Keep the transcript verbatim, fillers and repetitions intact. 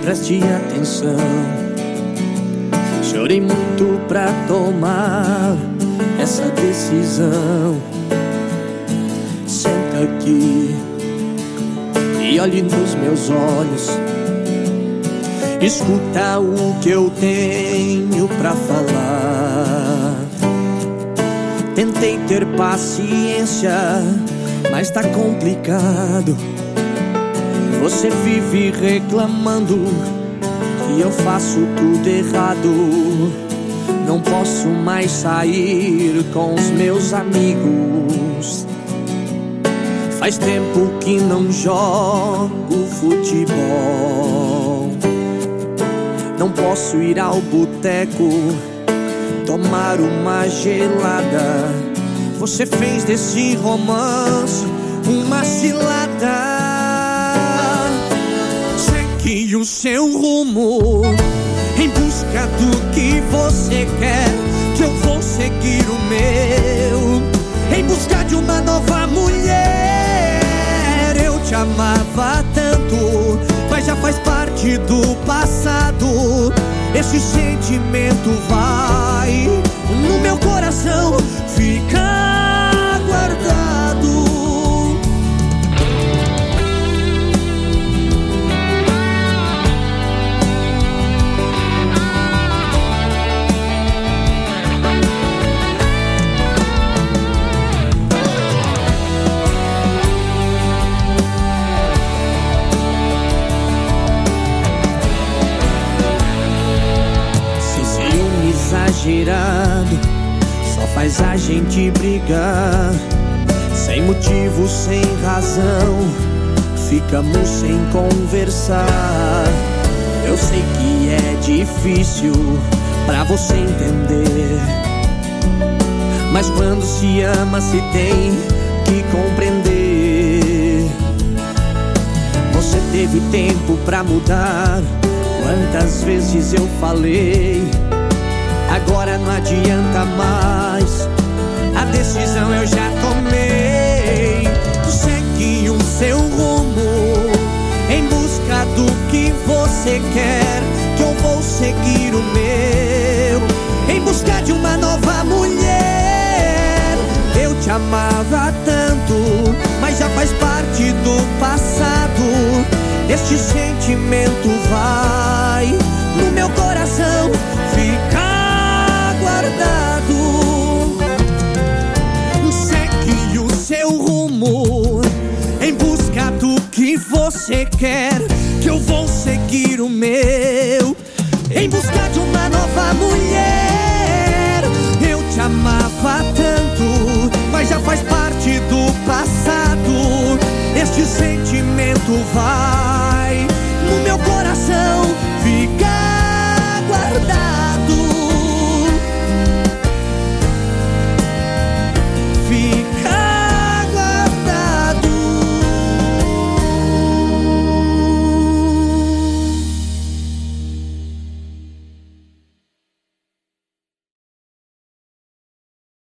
preste atenção. Chorei muito pra tomar essa decisão. Senta aqui e olhe nos meus olhos. Escuta o que eu tenho pra falar. Tentei ter paciência, mas tá complicado. Você vive reclamando que eu faço tudo errado. Não posso mais sair com os meus amigos. Faz tempo que não jogo futebol. Não posso ir ao boteco tomar uma gelada. Você fez desse romance uma cilada. Segue o seu rumo em busca do que você quer, que eu vou seguir o meu. Em busca de uma nova mulher. Eu te amava tanto, mas já faz parte do passado. Esse sentimento vai no meu coração ficar guardado. Exagerado só faz a gente brigar. Sem motivo, sem razão, ficamos sem conversar. Eu sei que é difícil pra você entender, mas quando se ama se tem que compreender. Você teve tempo pra mudar, quantas vezes eu falei. Agora não adianta mais, a decisão eu já tomei. Segue o seu rumo em busca do que você quer, que eu vou seguir o meu. Em busca de uma nova mulher. Eu te amava tanto, mas já faz parte do passado. Este sentimento vai no meu coração ficar guardado. Segue o seu rumo em busca do que você quer, que eu vou seguir o meu. Em busca de uma nova mulher. Eu te amava tanto, mas já faz parte do passado. Este sentimento vai